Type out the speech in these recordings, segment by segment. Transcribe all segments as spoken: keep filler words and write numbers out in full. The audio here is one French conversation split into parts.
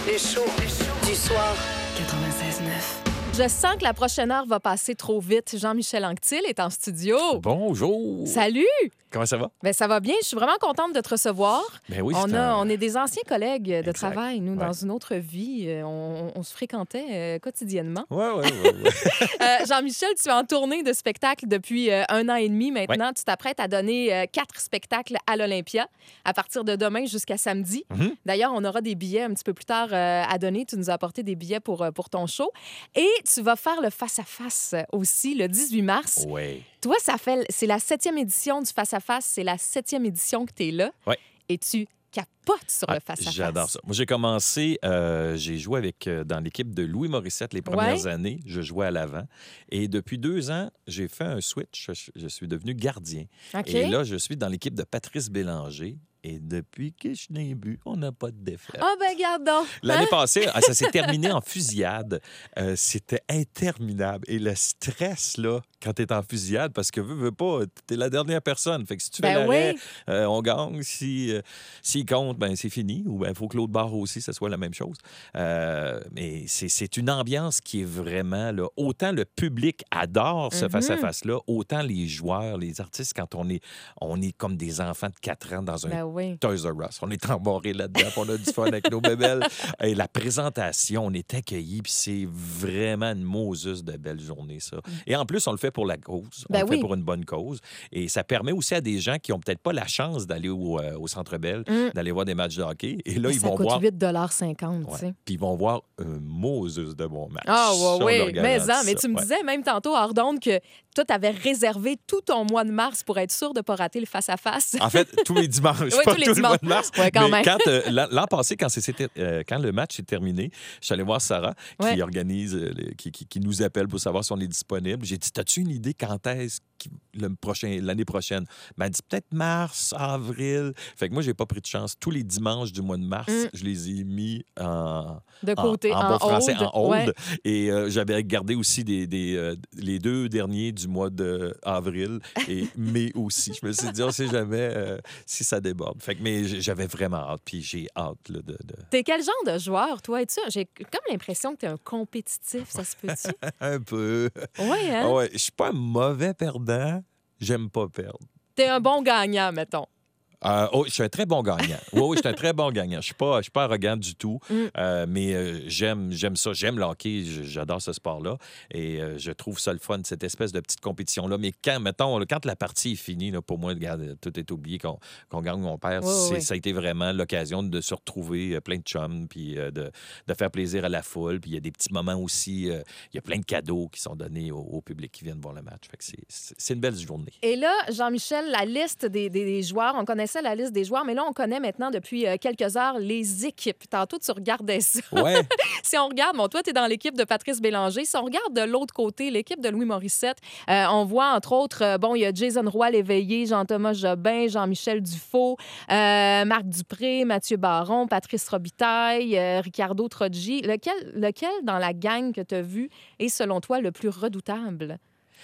Les shows du soir. quatre-vingt-seize neuf. Je sens que la prochaine heure va passer trop vite. Jean-Michel Anctil est en studio. Bonjour. Salut! Comment ça va? Ben, ça va bien. Je suis vraiment contente de te recevoir. Ben oui, on, c'est a, un- on est des anciens collègues de Exact. travail. Nous, Ouais. dans une autre vie, euh, on, on se fréquentait euh, quotidiennement. Ouais, ouais, ouais. ouais. Euh, Jean-Michel, tu es en tournée de spectacles depuis euh, un an et demi maintenant. Tu t'apprêtes à donner euh, quatre spectacles à l'Olympia à partir de demain jusqu'à samedi. Mhm. D'ailleurs, on aura des billets un petit peu plus tard euh, à donner. Tu nous as apporté des billets pour, euh, pour ton show. Et tu vas faire le face-à-face aussi le dix-huit mars. Ouais. Toi, ça fait, c'est la septième édition du face-à-face. C'est la septième édition que tu es là. Ouais. Et tu capotes sur le Ah, face-à-face. J'adore ça. Moi, j'ai commencé, euh, j'ai joué avec, euh, dans l'équipe de Louis Morissette les premières Ouais. années. Je jouais à l'avant. Et depuis deux ans, j'ai fait un switch. Je, je suis devenu gardien. OK. Et là, je suis dans l'équipe de Patrice Bélanger. Et depuis que je n'ai bu, on n'a pas de défaite. Ah, ben, garde donc. L'année Hein? passée, ah, ça s'est terminé en fusillade. Euh, c'était interminable. Et le stress, là, quand tu es en fusillade, parce que veux, veux pas, tu es la dernière personne. Fait que si tu fais Ben l'arrêt, oui. euh, on gagne. Si, euh, s'il compte, ben c'est fini. Ou il faut que l'autre barre aussi, ça soit la même chose. Euh, mais c'est, c'est une ambiance qui est vraiment, là, autant le public adore ce Mhm. face-à-face-là, autant les joueurs, les artistes, quand on est, on est comme des enfants de quatre ans dans un Ben oui. Toys R Us. On est embarrés là-dedans, puis on a du fun avec nos bébelles. Et la présentation, on est accueillis, puis c'est vraiment une Moses de belle journée, ça. Et en plus, on le fait pour la cause. On Ben le fait oui. pour une bonne cause. Et ça permet aussi à des gens qui n'ont peut-être pas la chance d'aller au, euh, au Centre Bell, Mm. d'aller voir des matchs de hockey. Et là, ils ça vont coûte voir... huit dollars cinquante, tu Ouais. sais. Puis ils vont voir un Moses de bon match. Ah, Ça, on oui, leur oui. garantit Mais, en, mais ça. tu me Ouais. disais même tantôt, hors d'onde, que toi, tu avais réservé tout ton mois de mars pour être sûr de ne pas rater le face-à-face. En fait, tous les dimanches, Oui, pas tous les tout le dimanches. mois de mars. Ouais, quand mais même. quand, euh, l'an, l'an passé, quand, c'est- c'était, euh, quand le match est terminé, je suis allé voir Sarah, qui Ouais. organise, euh, le- qui, qui- qui nous appelle pour savoir si on est disponible. J'ai dit, as-tu une idée quand est-ce qui- le prochain, l'année prochaine? Elle m'a dit, peut-être mars, avril. Fait que moi, j'ai pas pris de chance. Tous les dimanches du mois de mars, Mm. je les ai mis en... De en- côté, en, en, bon français, hold. en hold. Ouais. Et euh, j'avais regardé aussi des, des, euh, les deux derniers du mois d'avril et mai aussi. Je me suis dit, on sait jamais euh, si ça déborde. Fait que, mais j- j'avais vraiment hâte, puis j'ai hâte là, de, de- T'es quel genre de joueur, toi? Es-tu? J'ai comme l'impression que t'es un compétitif, ça se peut-tu? Un peu. Oui, hein? Ah ouais, je suis pas un mauvais perdant. J'aime pas perdre. T'es un bon gagnant, mettons. Euh, oh, je suis un très bon gagnant. Oui, oui, je suis un très bon gagnant. Je suis pas, je suis pas arrogant du tout, Mm. euh, mais euh, j'aime, j'aime ça. J'aime le hockey. J- J'adore ce sport-là. Et euh, je trouve ça le fun, cette espèce de petite compétition-là. Mais quand, mettons, là, quand la partie est finie, là, pour moi, regarde, tout est oublié, qu'on, qu'on gagne ou on perd. Oui, oui, c'est- oui. Ça a été vraiment l'occasion de se retrouver euh, plein de chums, puis euh, de, de faire plaisir à la foule. Puis il y a des petits moments aussi. euh, Il y a plein de cadeaux qui sont donnés au, au public qui viennent voir le match. Fait que c'est, c'est, c'est une belle journée. Et là, Jean-Michel, la liste des, des- des joueurs, on connaissait la liste des joueurs, mais là, on connaît maintenant depuis euh, quelques heures les équipes. Tantôt, tu regardais ça. Ouais. Si on regarde, bon, toi, tu es dans l'équipe de Patrice Bélanger. Si on regarde de l'autre côté, l'équipe de Louis Morissette, euh, on voit, entre autres, euh, bon, il y a Jason Roy Léveillé, Jean-Thomas Jobin, Jean-Michel Dufault, euh, Marc Dupré, Mathieu Baron, Patrice Robitaille, euh, Ricardo Troggi. Lequel, lequel, dans la gang que tu as vu, est, selon toi, le plus redoutable?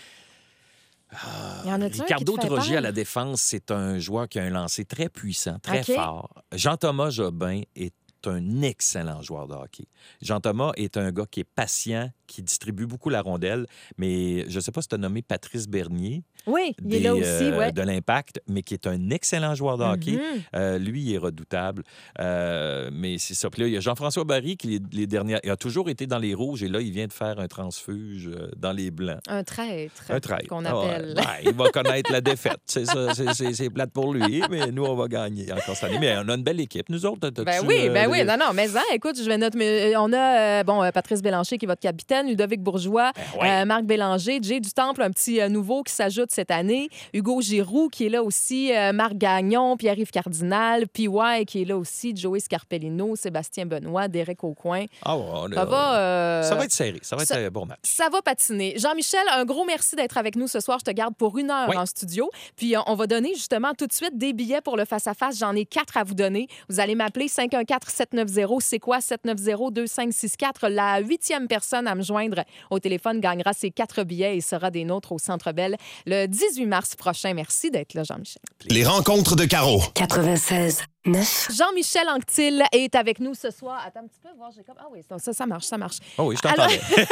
Il y en a-tu un Ricardo qui te fait Troggi peur? à la défense, c'est un joueur qui a un lancer très puissant, très OK. fort. Jean-Thomas Jobin est un excellent joueur de hockey. Jean-Thomas est un gars qui est patient, qui distribue beaucoup la rondelle, mais je ne sais pas si tu as nommé Patrice Bernier Oui, il est des, là aussi, euh, ouais. de l'Impact, mais qui est un excellent joueur de hockey. Mhm. Euh, lui, il est redoutable. Euh, mais c'est ça. Puis là, il y a Jean-François Barry qui, les, les dernières, il a toujours été dans les rouges et là, il vient de faire un transfuge euh, dans les blancs. Un traître, Un traître. qu'on Ah ouais. appelle. Ben, il va connaître la défaite. C'est ça, c'est, c'est, c'est plate pour lui, mais nous, on va gagner encore cette année. Mais on a une belle équipe. Nous autres, t'as-tu, Ben oui, ben euh, oui. Non, non, mais hein, écoute, je vais noter. mais, euh, On a euh, bon, euh, Patrice Bélanger qui est votre capitaine, Ludovic Bourgeois, Ben ouais. euh, Marc Bélanger, Jay Dutemple, un petit euh, nouveau qui s'ajoute cette année, Hugo Giroux qui est là aussi, euh, Marc Gagnon, Pierre-Yves Cardinal, P Y qui est là aussi, Joey Scarpellino, Sébastien Benoît, Derek Aucoin. Ah ouais, on a- Ça va... euh, ça va être serré. Ça va être ça- un bon match. Ça va patiner. Jean-Michel, un gros merci d'être avec nous ce soir. Je te garde pour une heure Oui. en studio. Puis euh, on va donner justement tout de suite des billets pour le face-à-face. J'en ai quatre à vous donner. Vous allez m'appeler cinq un quatre sept neuf zéro. C'est quoi? sept neuf zéro deux cinq six quatre. La huitième personne à me joindre au téléphone gagnera ces quatre billets et sera des nôtres au Centre Bell le le dix-huit mars prochain. Merci d'être là, Jean-Michel. Les rencontres de Caro. quatre-vingt-seize neuf. Jean-Michel Anctil est avec nous ce soir. Attends un petit peu, voir, j'ai comme... Ah oui, ça, ça marche, ça marche. Oh oui, je Alors- t'entendais.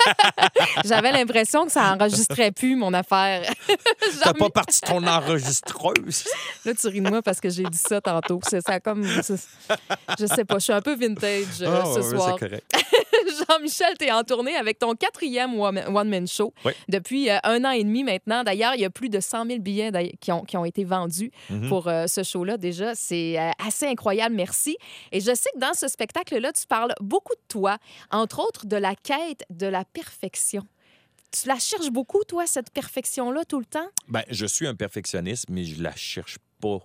J'avais l'impression que ça enregistrait plus, mon affaire. T'as Jean-Mi- pas parti ton enregistreuse. Là, tu ris de moi parce que j'ai dit ça tantôt. C'est ça comme... c'est- Je sais pas, je suis un peu vintage euh, Ah, ce ouais, soir. c'est correct. Jean-Michel, tu es en tournée avec ton quatrième one- one-man show Oui. depuis euh, un an et demi maintenant. D'ailleurs, il y a plus de cent mille billets d'ailleurs, qui ont, qui ont été vendus Mhm. pour euh, ce show-là. Déjà, c'est euh, assez incroyable. Merci. Et je sais que dans ce spectacle-là, tu parles beaucoup de toi, entre autres de la quête de la perfection. Tu la cherches beaucoup, toi, cette perfection-là, tout le temps? Ben, je suis un perfectionniste, mais je la cherche pas.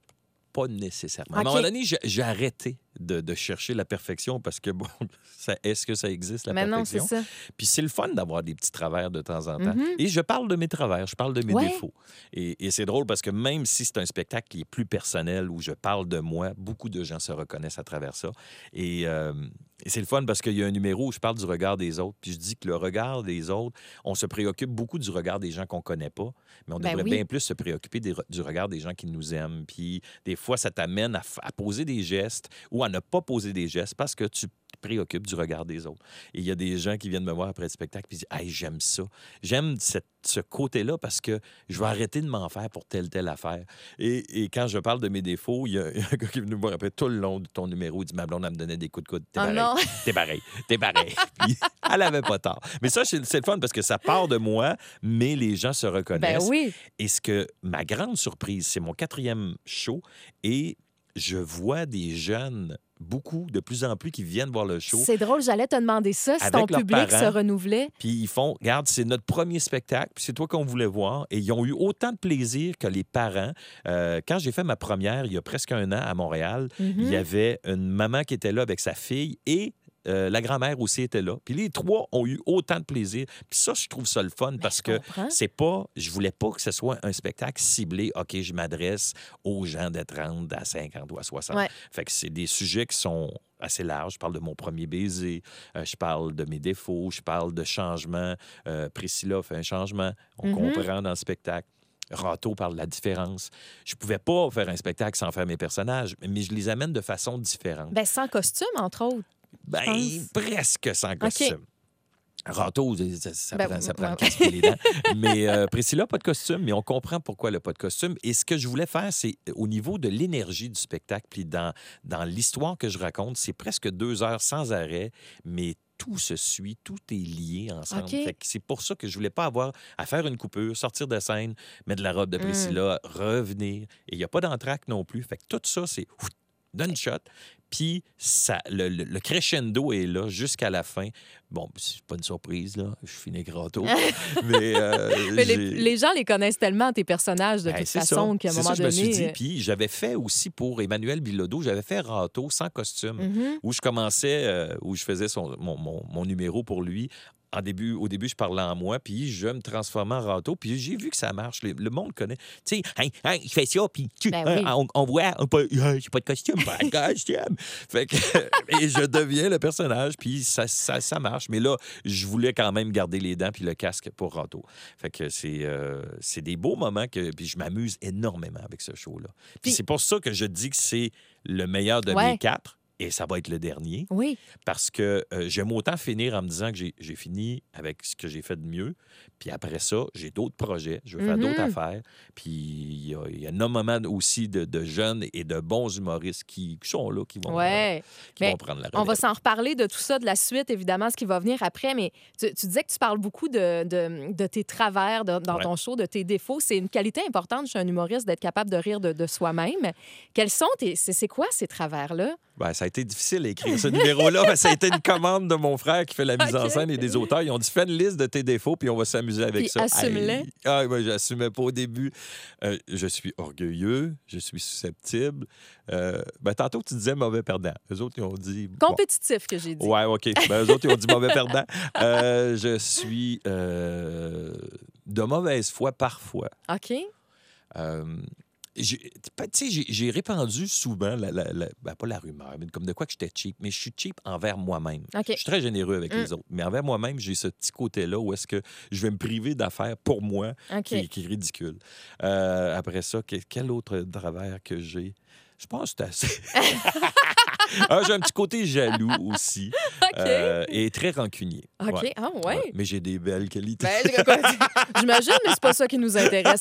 Pas nécessairement. À un OK. moment donné, j'ai j'ai arrêté de, de chercher la perfection parce que, bon, ça- est-ce que ça existe, la Mais non, c'est perfection? ça. Puis c'est le fun d'avoir des petits travers de temps en temps. Mhm. Et je parle de mes travers, je parle de mes Ouais. défauts. Et, et c'est drôle parce que même si c'est un spectacle qui est plus personnel, où je parle de moi, beaucoup de gens se reconnaissent à travers ça. Et, euh, et c'est le fun parce qu'il y a un numéro où je parle du regard des autres. Puis je dis que le regard des autres, on se préoccupe beaucoup du regard des gens qu'on connaît pas, mais on Ben devrait oui. bien plus se préoccuper des re- du regard des gens qui nous aiment. Puis des fois, ça t'amène à, f- à poser des gestes ou à ne pas poser des gestes parce que tu te préoccupes du regard des autres. Et il y a des gens qui viennent me voir après le spectacle et disent « Hey, j'aime ça. J'aime cette- ce côté-là parce que je vais arrêter de m'en faire pour telle, telle affaire. » Et, et quand je parle de mes défauts, il y, a il y a un gars qui est venu me voir après tout le long de ton numéro. Il dit « Ma blonde, elle me donnait des coups de coude. T'es Oh pareil. non! T'es pareil. T'es pareil. » Puis elle avait pas tort. Mais ça, c'est c'est le fun parce que ça part de moi, mais les gens se Ben reconnaissent. oui. Et ce que ma grande surprise, c'est mon quatrième show et je vois des jeunes, beaucoup, de plus en plus, qui viennent voir le show. C'est drôle, j'allais te demander ça, si Avec ton leurs public se parents. renouvelait. Puis ils font, regarde, c'est notre premier spectacle, puis c'est toi qu'on voulait voir. Et ils ont eu autant de plaisir que les parents. Euh, quand j'ai fait ma première, il y a presque un an à Montréal, Mhm. il y avait une maman qui était là avec sa fille et euh, la grand-mère aussi était là. Puis les trois ont eu autant de plaisir. Puis ça, je trouve ça le fun parce je que comprends. c'est pas, je voulais pas que ce soit un spectacle ciblé. OK, je m'adresse aux gens de trente à cinquante ou à soixante. Ouais. Fait que c'est des sujets qui sont assez larges. Je parle de mon premier baiser, euh, je parle de mes défauts, je parle de changement. Euh, Priscilla fait un changement. On Mhm. comprend dans le spectacle. Rato parle de la différence. Je pouvais pas faire un spectacle sans faire mes personnages, mais je les amène de façon différente. Ben, sans costume, entre autres. Ben, pense. presque sans costume. Rato, ça, ça Ben, prend, ça prend ouais. le casse-pied les dents. Mais euh, Priscilla, pas de costume, mais on comprend pourquoi elle n'a pas de costume. Et ce que je voulais faire, c'est au niveau de l'énergie du spectacle, puis dans, dans l'histoire que je raconte, c'est presque deux heures sans arrêt, mais tout se suit, tout est lié ensemble. OK. Fait que c'est pour ça que je voulais pas avoir à faire une coupure, sortir de scène, mettre de la robe de Mm. Priscilla, revenir. Et il n'y a pas d'entraque non plus. Fait que tout ça, c'est ouf, d'une shot. Puis ça, le, le- le crescendo est là jusqu'à la fin. Bon, c'est pas une surprise, là. Je finis gratto. mais euh, Mais les, j'ai- les gens les connaissent tellement, tes personnages, de Ben, toute c'est façon, ça. qu'à un C'est moment ça, je me donné... suis dit. euh, Puis j'avais fait aussi pour Emmanuel Bilodeau, j'avais fait Rato sans costume, mhm. où je commençais, euh, où je faisais son, mon, mon- mon numéro pour lui. En début, au début, je parlais en moi, puis je me transformais en Rato, puis j'ai vu que ça marche. Le, le monde connaît. Tu sais, hein, hein, je fais ça, puis tu- Ben hein, oui. on, on voit, on peut- hein, j'ai pas de costume, pas de costume. Fait que, et je deviens le personnage, puis ça, ça, ça marche. Mais là, je voulais quand même garder les dents puis le casque pour Rato. Fait que c'est euh, c'est des beaux moments, que, puis je m'amuse énormément avec ce show-là. Puis Puis- c'est pour ça que je dis que c'est le meilleur de Ouais. mes quatre. Et ça va être le dernier, Oui. parce que euh, j'aime autant finir en me disant que j'ai j'ai fini avec ce que j'ai fait de mieux. Puis après ça, j'ai d'autres projets, je veux faire Mhm. d'autres affaires. Puis il y a, il y a énormément aussi de, de jeunes et de bons humoristes qui, qui sont là, qui vont, Ouais. euh, qui Mais vont prendre la On va relève. s'en reparler de tout ça, de la suite, évidemment, ce qui va venir après. Mais tu, tu disais que tu parles beaucoup de, de, de tes travers de- dans Ouais. ton show, de tes défauts. C'est une qualité importante chez un humoriste d'être capable de rire de, de soi-même. Quels sont tes. C'est c'est quoi ces travers-là? Ben, ça a été difficile à écrire ce numéro-là. Ben, ça a été une commande de mon frère qui fait la mise en OK. scène et des auteurs. Ils ont dit fais une liste de tes défauts, puis on va s'amuser avec Puis ça. assume-les. Hey. Ah, moi, j'assumais pas au début. Euh, je suis orgueilleux, je suis susceptible. Euh, ben, tantôt, tu disais mauvais perdant. Eux autres, ils ont dit. bon. Compétitif, que j'ai dit. Ouais, OK. Ben, eux autres, ils ont dit mauvais perdant. Euh, je suis euh, de mauvaise foi parfois. OK. Euh, j'ai, tu sais, j'ai, j'ai répandu souvent, la, la, la- ben, pas la rumeur, mais comme de quoi que j'étais cheap, mais je suis cheap envers moi-même. OK. Je suis très généreux avec Mm. les autres, mais envers moi-même, j'ai ce petit côté-là où est-ce que je vais me priver d'affaires pour moi OK. qui, qui est ridicule. Euh, après ça, que- quel autre travers que j'ai? Je pense que c'est assez. Ah, j'ai un petit côté jaloux aussi. OK. euh, et très rancunier. OK. Ouais. Ah, ouais. Ouais. Mais j'ai des belles qualités. Ben, j'ai- quoi, j'imagine, mais c'est pas ça qui nous intéresse.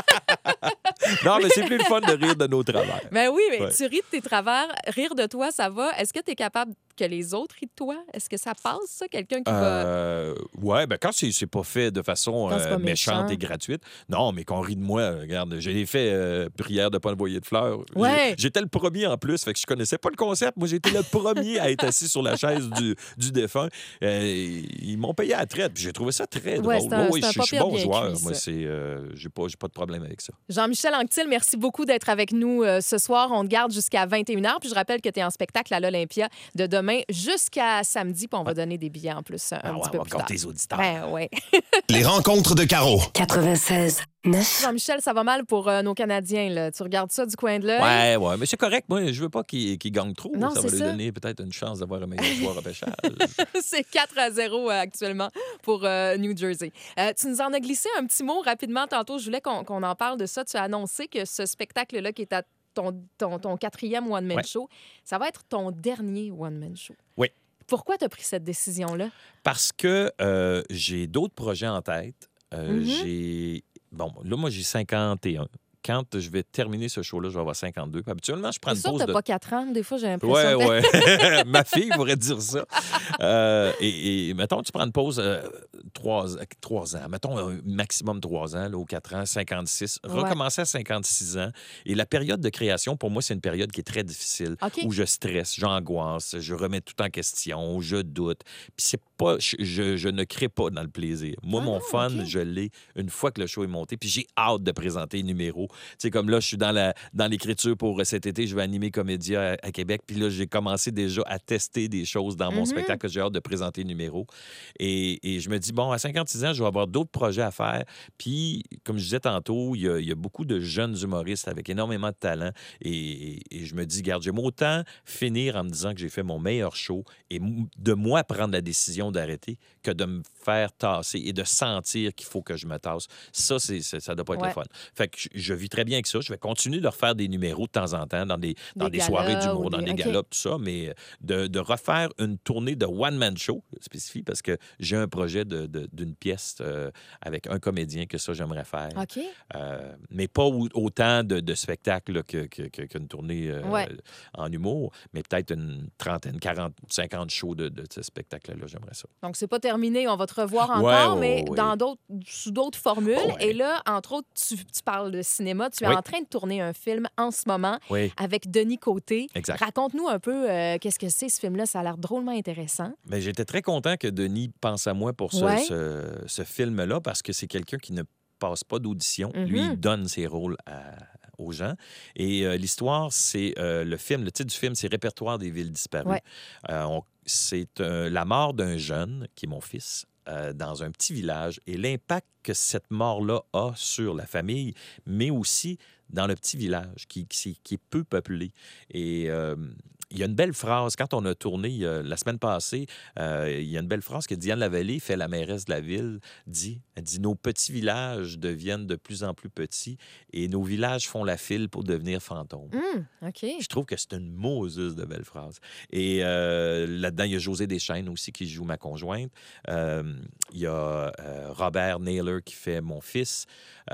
Non, mais c'est plus le fun de rire de nos travers. Ben oui, mais Ouais. tu ris de tes travers. Rire de toi, ça va. Est-ce que tu es capable que les autres rient de toi? Est-ce que ça passe, ça? Quelqu'un qui va... Euh, ouais, ben quand c'est, c'est pas fait de façon Quand c'est euh, pas méchante méchant. et gratuite. Non, mais qu'on rit de moi, euh, regarde, j'ai fait euh, prière de pas envoyer de fleurs. J'ai- Ouais. J'étais le premier en plus, fait que je connaissais pas le concept. Moi, j'étais le premier à être assis sur la chaise du, du défunt. Euh, ils m'ont payé à la traite, puis j'ai trouvé ça très drôle. Ouais, c'est un- oui, c'est un je pas je suis pire bon bien joueur. cuit, Moi, ça. c'est, euh, j'ai pas, j'ai pas de problème avec ça. Jean-Michel Anctil, merci beaucoup d'être avec nous euh, ce soir. On te garde jusqu'à vingt et une heures. Puis je rappelle que tu es en spectacle à l'Olympia de demain jusqu'à samedi. Puis on va donner des billets en plus un, Ah ouais, petit on peu va plus tard. compter les auditeurs. Ben ouais. Les rencontres de Caro. quatre-vingt-seize neuf. Jean-Michel, ça va mal pour euh, nos Canadiens. Là. Tu regardes ça du coin de l'œil? Ouais, ouais, mais c'est correct. Moi, je veux pas qu'ils qu'ils gagnent trop. Non, ça va c'est lui ça. donner peut-être une chance d'avoir un meilleur joueur à pêchage. C'est quatre à zéro euh, actuellement pour euh, New Jersey. Euh, tu nous en as glissé un petit mot rapidement tantôt. Je voulais qu'on qu'on en parle de ça. Tu as annoncé que ce spectacle-là, qui est à ton, ton, ton quatrième one-man Ouais. show, ça va être ton dernier one-man show. Oui. Pourquoi tu as pris cette décision-là? Parce que euh, j'ai d'autres projets en tête. Euh, Mhm. J'ai. Bon, là, moi, j'ai cinquante et un. Quand je vais terminer ce show-là, je vais avoir cinquante-deux. Puis habituellement, je prends C'est une sûr que pause tu de. pas quatre ans. Des fois, j'ai l'impression Ouais, que... ouais. Ma fille pourrait dire ça. Euh, et, et mettons, tu prends une pause euh, trois, trois ans. Mettons un maximum trois ans, là, ou quatre ans, cinquante-six. Ouais. Recommencer à cinquante-six ans. Et la période de création, pour moi, c'est une période qui est très difficile. OK. Où je stresse, j'angoisse, je remets tout en question, je doute. Puis c'est pas, je, je, je ne crée pas dans le plaisir. Moi, Ah, mon fun, OK. je l'ai une fois que le show est monté. Puis j'ai hâte de présenter les numéros. Tu sais, comme là, je suis dans, la, dans l'écriture pour euh, cet été, je vais animer Comédia à, à Québec. Puis là, j'ai commencé déjà à tester des choses dans mon Mhm. spectacle que j'ai hâte de présenter les numéros. Et, et je me dis, bon, à cinquante-six ans, je vais avoir d'autres projets à faire. Puis, comme je disais tantôt, il y a, il y a beaucoup de jeunes humoristes avec énormément de talent. Et, et je me dis, garde, j'aime autant finir en me disant que j'ai fait mon meilleur show et m- de moi prendre la décision d'arrêter que de me faire tasser et de sentir qu'il faut que je me tasse. Ça, c'est, c'est- ça doit pas être Ouais. le fun. Fait que je, je vis très bien avec ça. Je vais continuer de refaire des numéros de temps en temps dans des, dans Des des, galas soirées ou d'humour, des- dans des OK. galas, tout ça, mais de, de refaire une tournée de one-man show, spécifique, parce que j'ai un projet de- de- d'une pièce euh, avec un comédien que ça, j'aimerais faire. OK. Euh, mais pas au- autant de, de spectacles là, que, que- que- qu'une tournée euh, Ouais. en humour, mais peut-être une trentaine, quarante, cinquante shows de, de ce spectacle-là, j'aimerais ça. Donc, c'est pas terminé. On va te revoir encore, Ouais, ouais, mais ouais. dans d'autres, sous d'autres formules. Oh, ouais. Et là, entre autres, tu, tu parles de cinéma. Tu es Oui. en train de tourner un film en ce moment Oui, avec Denis Côté. exact. Raconte-nous un peu euh, qu'est-ce que c'est, ce film-là. Ça a l'air drôlement intéressant. Mais j'étais très content que Denis pense à moi pour ce, Ouais. ce- ce film-là parce que c'est quelqu'un qui ne passe pas d'audition. Mhm. Lui, il donne ses rôles à- aux gens. Et euh, l'histoire, c'est euh, le film, le titre du film, c'est Répertoire des villes disparues. Ouais. Euh, on- c'est euh, la mort d'un jeune, qui est mon fils, euh, dans un petit village et l'impact que cette mort-là a sur la famille, mais aussi dans le petit village qui, qui, qui est peu peuplé. Et euh, il y a une belle phrase, quand on a tourné euh, la semaine passée, euh, il y a une belle phrase que Diane Lavallée, fait la mairesse de la ville, dit. Elle dit « Nos petits villages deviennent de plus en plus petits et nos villages font la file pour devenir fantômes. Hum, OK. Je trouve que c'est une Moses de belle phrase. Et euh, là-dedans, il y a José Deschênes aussi qui joue ma conjointe. Euh, il y a euh, Robert Naylor qui fait mon fils.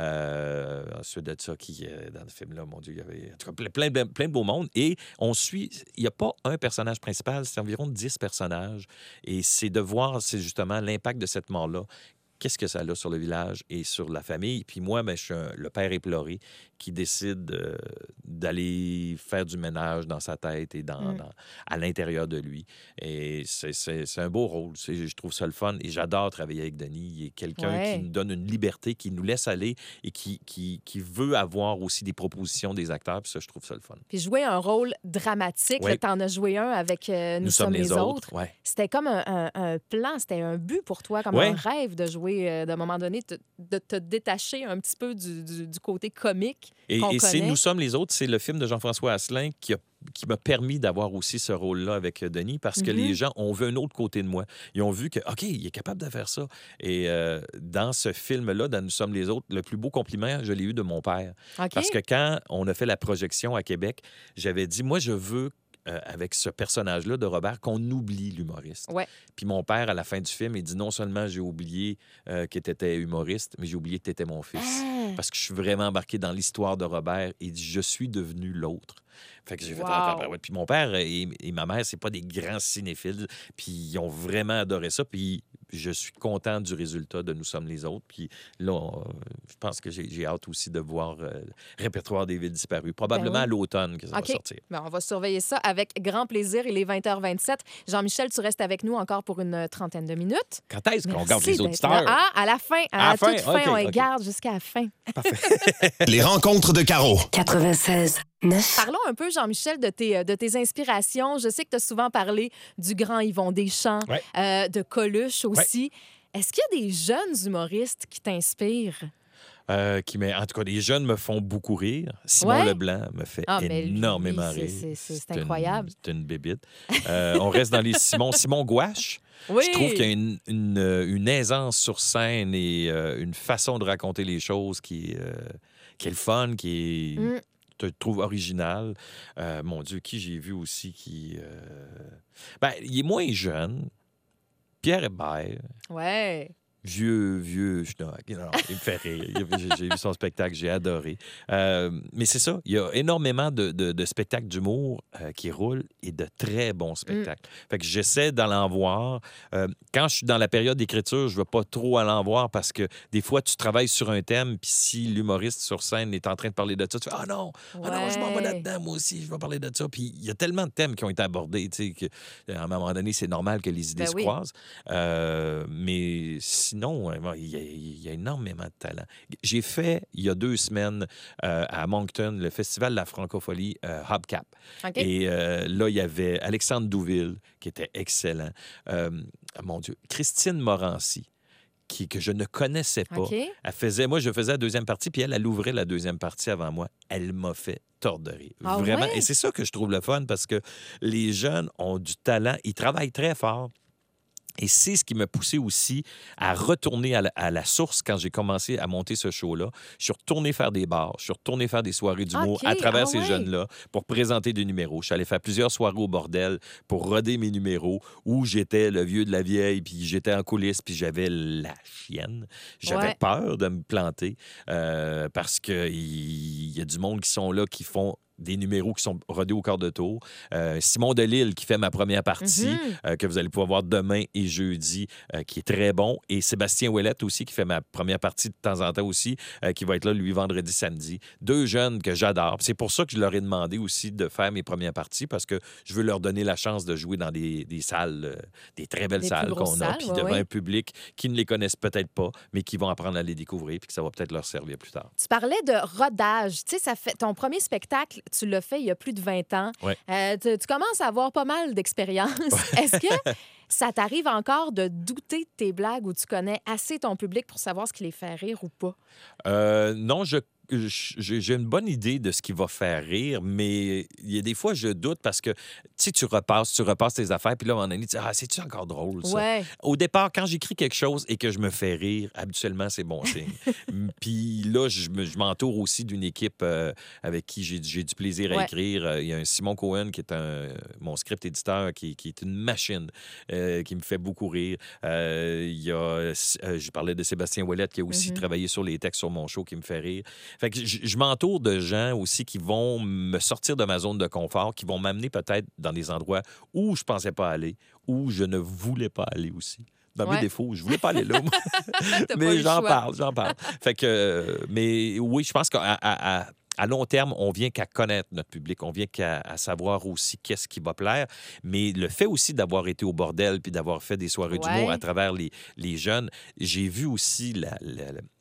Euh, ensuite de ça, qui euh, dans le film-là, mon Dieu, il y avait en tout cas, plein, plein, plein de beaux mondes. Et on suit, il n'y a pas un personnage principal, c'est environ dix personnages. Et c'est de voir, c'est justement l'impact de cette mort-là. Qu'est-ce que ça a sur le village et sur la famille. Puis moi, ben, je suis un- le père éploré qui décide euh, d'aller faire du ménage dans sa tête et dans, Mm. dans- à l'intérieur de lui. Et c'est, c'est- c'est un beau rôle. C'est- je trouve ça le fun et j'adore travailler avec Denis. Il est quelqu'un Ouais. qui nous donne une liberté, qui nous laisse aller et qui, qui, qui veut avoir aussi des propositions des acteurs. Puis ça, je trouve ça le fun. Puis jouer un rôle dramatique. Oui. Tu en as joué un avec euh, Nous, sommes les autres. Ouais. C'était comme un, un- un plan, c'était un but pour toi, comme Ouais. un rêve de jouer, euh, d'un moment donné, te- de te détacher un petit peu du, du- du côté comique classique Et, qu'on et c'est connaît. Nous sommes les autres, c'est le film de Jean-François Asselin qui a qui m'a permis d'avoir aussi ce rôle-là avec Denis parce que Mhm. les gens ont vu un autre côté de moi. Ils ont vu que, OK, il est capable de faire ça. Et euh, dans ce film-là, dans Nous sommes les autres, le plus beau compliment, je l'ai eu de mon père. OK. Parce que quand on a fait la projection à Québec, j'avais dit, moi, je veux, euh, avec ce personnage-là de Robert, qu'on oublie l'humoriste. Ouais. Puis mon père, à la fin du film, il dit, non seulement j'ai oublié euh, que tu étais humoriste, mais j'ai oublié que tu étais mon fils. Ah! Parce que je suis vraiment embarqué dans l'histoire de Robert. Il dit, je suis devenu l'autre. Fait que j'ai fait Wow. ah, ben ouais. Puis mon père et, et ma mère, c'est pas des grands cinéphiles. Puis ils ont vraiment adoré ça. Puis je suis content du résultat de Nous sommes les autres. Puis là, on- je pense que j'ai j'ai hâte aussi de voir euh, le répertoire des villes disparues. Probablement Ben oui. à l'automne que ça OK. va sortir. Ben, on va surveiller ça avec grand plaisir. Il est vingt heures vingt-sept. Jean-Michel, tu restes avec nous encore pour une trentaine de minutes. Quand est-ce qu'on Merci garde les d'être auditeurs? là. Ah, à la fin. À, À la la toute fin? fin, OK, on les OK. garde jusqu'à la fin. Les rencontres de Caro. quatre-vingt-seize neuf. Parlons un peu, Jean-Michel, de tes, de tes inspirations. Je sais que tu as souvent parlé du grand Yvon Deschamps, Ouais. euh, de Coluche aussi. Est-ce qu'il y a des jeunes humoristes qui t'inspirent? Euh, qui met, en tout cas, les jeunes me font beaucoup rire. Simon Ouais. Leblanc me fait Ah, mais lui, énormément c'est- rire. c'est- c'est- c'est une- incroyable. C'est une bébite. Euh, on reste dans les Simon. Simon Gouache. Oui. Je trouve qu'il y a une, une, euh, une aisance sur scène et euh, une façon de raconter les choses qui, est, euh, qui est le fun, qui est, Mm. je trouve, original. Euh, mon Dieu, qui j'ai vu aussi qui... euh, Ben, il est moins jeune. Pierre Hébert. Ouais. Vieux, vieux schnock. Non, non, il me fait rire. J'ai j'ai vu son spectacle, j'ai adoré. Euh, mais c'est ça, il y a énormément de, de- de spectacles d'humour euh, qui roulent et de très bons spectacles. Fait que j'essaie d'en en voir. Euh, quand je suis dans la période d'écriture, je ne veux pas trop aller en voir parce que des fois, tu travailles sur un thème, puis si l'humoriste sur scène est en train de parler de ça, tu fais « Ah non, ah non, je m'en vais Ouais. là-dedans, moi aussi, je vais parler de ça. » Puis il y a tellement de thèmes qui ont été abordés, tu sais, qu'à un moment donné, c'est normal que les idées Ben se oui. croisent. Euh, mais sinon, euh, il y, a, il y a énormément de talent. J'ai fait, il y a deux semaines, euh, à Moncton, le festival de la francophonie euh, Hubcap. OK. Et euh, là, il y avait Alexandre Douville, qui était excellent. Euh, mon Dieu, Christine Morancy, qui, que je ne connaissais pas. OK. Elle faisait, moi, je faisais la deuxième partie, puis elle, elle ouvrait la deuxième partie avant moi. Elle m'a fait tordre de rire. Ah Vraiment. ouais? Et c'est ça que je trouve le fun, parce que les jeunes ont du talent, ils travaillent très fort. Et c'est ce qui m'a poussé aussi à retourner à la, à la source quand j'ai commencé à monter ce show-là. Je suis retourné faire des bars, je suis retourné faire des soirées d'humour OK, à travers ah ces ouais. jeunes-là pour présenter des numéros. Je suis allé faire plusieurs soirées au bordel pour roder mes numéros où j'étais le vieux de la vieille, puis j'étais en coulisses, puis j'avais la chienne. J'avais Ouais. peur de me planter euh, parce qu'il y a du monde qui sont là, qui font des numéros qui sont rodés au quart de tour. Euh, Simon Delille qui fait ma première partie, Mhm. euh, que vous allez pouvoir voir demain et jeudi, euh, qui est très bon. Et Sébastien Ouellette aussi, qui fait ma première partie de temps en temps aussi, euh, qui va être là, lui, vendredi, samedi. Deux jeunes que j'adore. C'est pour ça que je leur ai demandé aussi de faire mes premières parties, parce que je veux leur donner la chance de jouer dans des, des salles, euh, des très belles Des plus salles grosses qu'on a, salles, puis ouais, devant ouais. un public qui ne les connaissent peut-être pas, mais qui vont apprendre à les découvrir, puis que ça va peut-être leur servir plus tard. Tu parlais de rodage. Tu sais, ça fait ton premier spectacle, tu l'as fait il y a plus de vingt ans. Ouais. Euh, tu, tu commences à avoir pas mal d'expérience. Est-ce que ça t'arrive encore de douter de tes blagues ou tu connais assez ton public pour savoir ce qui les fait rire ou pas? Euh, non, je j'ai j'ai une bonne idée de ce qui va faire rire, mais il y a des fois, je doute parce que, tu sais, tu repasses, tu repasses tes affaires, puis là, à un moment donné, tu dis, ah, c'est-tu encore drôle, ça? Ouais. Au départ, quand j'écris quelque chose et que je me fais rire, habituellement, c'est bon signe. Puis là, je me- je m'entoure aussi d'une équipe euh, avec qui j'ai j'ai du plaisir à Ouais. écrire. Euh, Il y a un Simon Cohen qui est un, mon script éditeur, qui, qui est une machine, euh, qui me fait beaucoup rire. Euh, Il y a, euh, je parlais de Sébastien Ouellette, qui a aussi Mhm. travaillé sur les textes sur mon show, qui me fait rire. Fait que je, je m'entoure de gens aussi qui vont me sortir de ma zone de confort, qui vont m'amener peut-être dans des endroits où je pensais pas aller, où je ne voulais pas aller aussi. Dans Ouais. mes défauts, je voulais pas aller là, moi. T'as pas eu Mais le j'en choix. parle, j'en parle. Fait que, euh, mais oui, je pense qu'à à, à- à long terme, on vient qu'à connaître notre public, on vient qu'à à savoir aussi qu'est-ce qui va plaire. Mais le fait aussi d'avoir été au bordel puis d'avoir fait des soirées Ouais. d'humour à travers les, les jeunes, j'ai vu aussi la, la- la-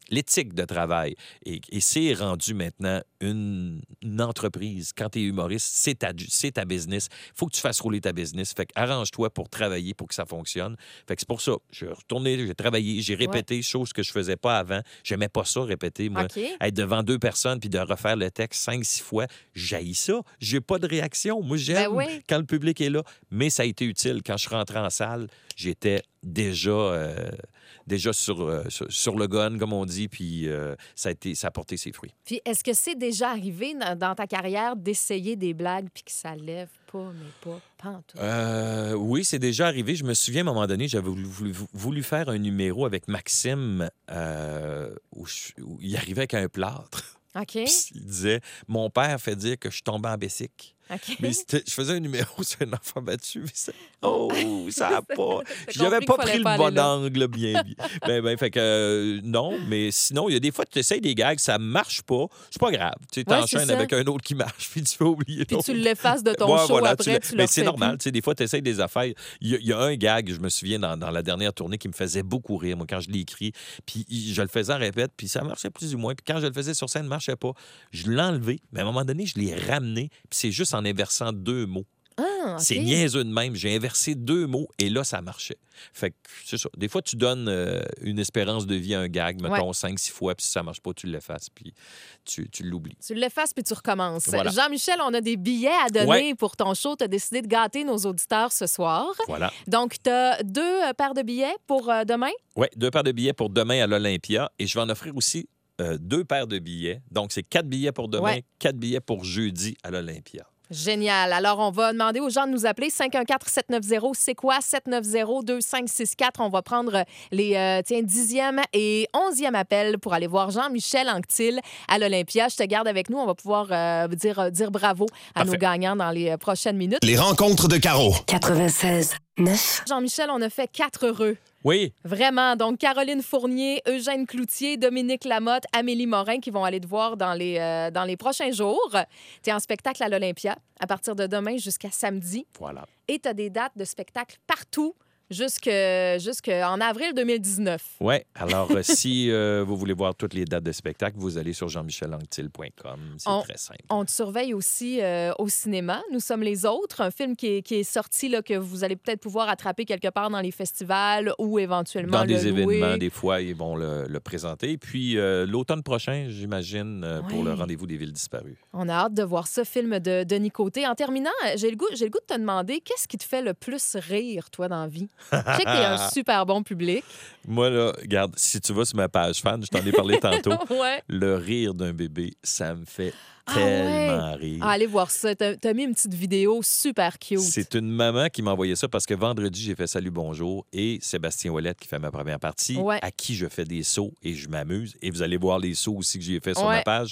l'éthique de travail. Et, et c'est rendu maintenant une, une entreprise. Quand tu es humoriste, c'est ta, c'est ta business. Il faut que tu fasses rouler ta business. Fait que arrange-toi pour travailler, pour que ça fonctionne. Fait que c'est pour ça. J'ai retourné, j'ai travaillé, j'ai répété, ouais. chose que je faisais pas avant. J'aimais pas ça, répéter. Moi, okay. être devant deux personnes puis de refaire le texte cinq, six fois, j'haïs ça. J'ai pas de réaction. Moi, j'aime ben oui. quand le public est là. Mais ça a été utile. Quand je rentrais en salle, j'étais déjà... Euh, déjà sur, euh, sur, sur le gun, comme on dit, puis euh, ça, a été, ça a porté ses fruits. Puis est-ce que c'est déjà arrivé dans, dans ta carrière d'essayer des blagues puis que ça lève pas, mais pas pantoute? Euh, oui, c'est déjà arrivé. Je me souviens, à un moment donné, j'avais voulu, voulu, voulu faire un numéro avec Maxime euh, où, je, où il arrivait avec un plâtre. OK. Puis il disait, mon père fait dire que je tombais en bessic. Okay. Mais je faisais un numéro sur un enfant battu. Mais ça... Oh, ça n'a pas. J'avais compris pas qu'il pris fallait le pas bon aller angle bien. bien. ben, ben, fait que euh, non, mais sinon, il y a des fois, tu essayes des gags, ça marche pas. C'est pas grave. Tu Ouais, t'enchaînes avec un autre qui marche, puis tu peux oublier Puis l'autre. tu l'effaces de ton Ouais, show voilà, après, tu, le... tu le Mais c'est refais normal. plus. Tu sais, des fois, tu essayes des affaires. Il y, a, il y a un gag, je me souviens, dans, dans la dernière tournée, qui me faisait beaucoup rire, moi, quand je l'ai écrit. Puis je le faisais en répète, puis ça marchait plus ou moins. Puis quand je le faisais sur scène, ça ne marchait pas. Je l'ai enlevé, mais à un moment donné, je l'ai ramené, puis c'est juste en inversant deux mots. Ah, okay. C'est niaiseux de même. J'ai inversé deux mots et là, ça marchait. Fait que c'est ça. Des fois, tu donnes euh, une espérance de vie à un gag, mettons, ouais. cinq, six fois, puis si ça marche pas, tu l'effaces, puis tu, tu l'oublies. Tu l'effaces, puis tu recommences. Voilà. Jean-Michel, on a des billets à donner ouais. pour ton show. Tu as décidé de gâter nos auditeurs ce soir. Voilà. Donc, tu as deux euh, paires de billets pour euh, demain? Oui, deux paires de billets pour demain à l'Olympia et je vais en offrir aussi euh, deux paires de billets. Donc, c'est quatre billets pour demain, ouais. quatre billets pour jeudi à l'Olympia. Génial. Alors, on va demander aux gens de nous appeler cinq un quatre sept neuf zéro. C'est quoi? sept neuf zéro deux cinq six quatre. On va prendre les euh, tiens, dixième et onzième appels pour aller voir Jean-Michel Anctil à l'Olympia. Je te garde avec nous. On va pouvoir euh, dire, dire bravo à Parfait. Nos gagnants dans les prochaines minutes. Les rencontres de Caro. quatre-vingt-seize neuf. Jean-Michel, on a fait quatre heureux. Oui. Vraiment. Donc, Caroline Fournier, Eugène Cloutier, Dominique Lamotte, Amélie Morin qui vont aller te voir dans les, euh, dans les prochains jours. Tu es en spectacle à l'Olympia à partir de demain jusqu'à samedi. Voilà. Et tu as des dates de spectacle partout jusqu'en jusqu avril deux mille dix-neuf. Oui. Alors, euh, si euh, vous voulez voir toutes les dates de spectacle, vous allez sur jean michel anctil point com. C'est on, très simple. On te surveille aussi euh, au cinéma. Nous sommes les autres. Un film qui est, qui est sorti, là, que vous allez peut-être pouvoir attraper quelque part dans les festivals ou éventuellement dans le des louer. événements, des fois, ils vont le, le présenter. Puis euh, l'automne prochain, j'imagine, euh, ouais. pour le Rendez-vous des villes disparues. On a hâte de voir ce film de Denis Côté. En terminant, j'ai le goût, j'ai le goût de te demander, qu'est-ce qui te fait le plus rire, toi, dans la vie? Je sais que t'es un super bon public. Moi, là, regarde, si tu vas sur ma page fan, je t'en ai parlé tantôt, ouais. le rire d'un bébé, ça me fait tellement ah ouais. rire. Ah, allez voir ça. T'as, t'as mis une petite vidéo super cute. C'est une maman qui m'a envoyé ça parce que vendredi, j'ai fait Salut, bonjour et Sébastien Ouellette qui fait ma première partie, ouais. à qui je fais des sauts et je m'amuse. Et vous allez voir les sauts aussi que j'ai fait sur ouais. ma page.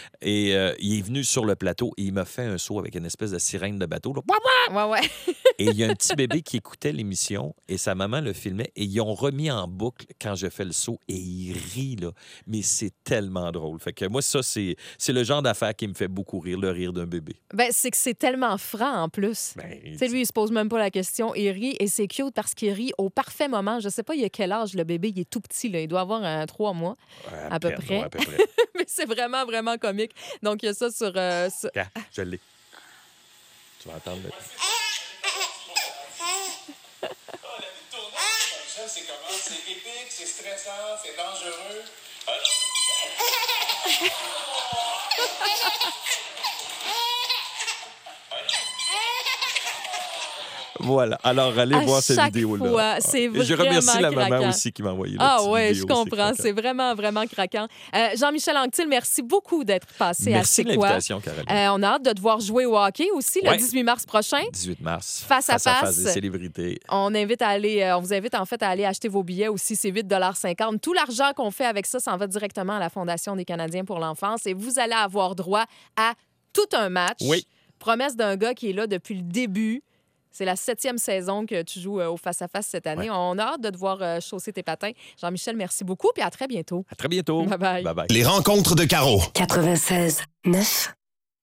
Et euh, il est venu sur le plateau et il m'a fait un saut avec une espèce de sirène de bateau. Là. Ouais, ouais. Et il y a un petit bébé qui écoutait l'émission et sa maman le filmait et ils ont remis en boucle quand je fais le saut et il rit, là. Mais c'est tellement drôle. Fait que moi, ça, c'est, c'est le genre d'affaire qui me fait beaucoup rire, le rire d'un bébé. Ben, c'est que c'est tellement franc en plus. Ben, tu sais, lui, il se pose même pas la question. Il rit et c'est cute parce qu'il rit au parfait moment. Je sais pas, il a quel âge le bébé. Il est tout petit, là. Il doit avoir un trois mois, à, à, peu près. Ouais, à peu près. Mais c'est vraiment, vraiment comique. Donc, il y a ça sur... Euh, sur... Ah, je l'ai. Tu vas entendre le... C'est comment? C'est épique, c'est stressant, c'est dangereux. Voilà. Alors, allez à voir cette vidéo-là. Fois, c'est Et je remercie la craquant. maman aussi qui m'a envoyé la Ah petite ouais, vidéo. je comprends. C'est, c'est vraiment, vraiment craquant. Euh, Jean-Michel Anctil, merci beaucoup d'être passé merci à C'est de quoi. l'invitation, Caroline. Euh, on a hâte de te voir jouer au hockey aussi le ouais. dix-huit mars prochain. dix-huit mars. Face à face. À face. face des célébrités. On invite à aller, euh, on vous invite en fait à aller acheter vos billets aussi. C'est huit cinquante. Tout l'argent qu'on fait avec ça s'en va directement à la Fondation des Canadiens pour l'enfance et vous allez avoir droit à tout un match. Oui. Promesse d'un gars qui est là depuis le début. C'est la septième saison que tu joues au face-à-face cette année. Ouais. On a hâte de te voir chausser tes patins. Jean-Michel, merci beaucoup, puis à très bientôt. À très bientôt. Bye-bye. Bye-bye. Les rencontres de Caro. quatre-vingt-seize neuf.